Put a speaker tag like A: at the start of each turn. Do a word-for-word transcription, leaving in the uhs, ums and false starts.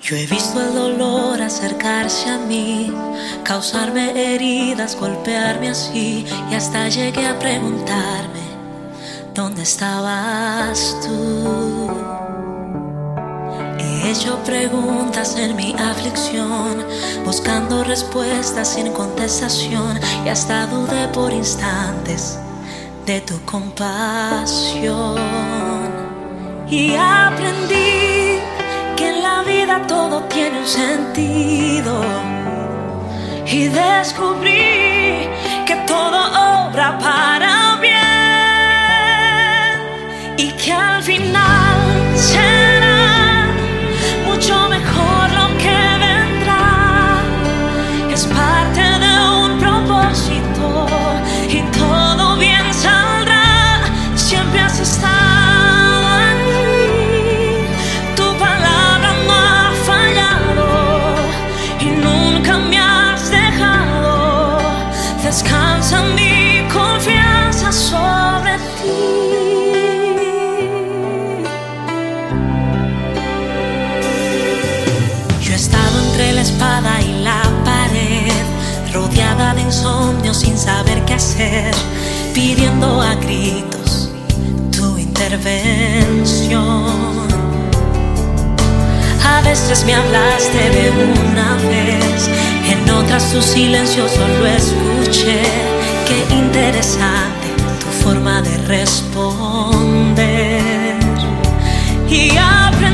A: Yo he visto el dolor acercarse a mí, causarme heridas, golpearme así, y hasta llegué a preguntarme, ¿dónde estabas tú? He hecho preguntas en mi aflicción, buscando respuestas sin contestación, y hasta dudé por instantes de tu compasión. Y aprendí que en la vida todo tiene un sentido, y descubrí que todo obra para bien, y que al final será mucho mejor lo que vendrá. Es parte de un propósito y todo bien saldrá. Siempre has estado ahí, tu palabra no ha fallado y nunca me has dejado. Descansa mi confianza sobre ti. Yo he estado entre la espada y la pared, rodeada de insomnio sin saber qué hacer, pidiendo a gritos tu intervención. A veces me hablaste de una vez, en otras tu silencio solo escuché. Qué interesante tu forma de responder. Y aprendí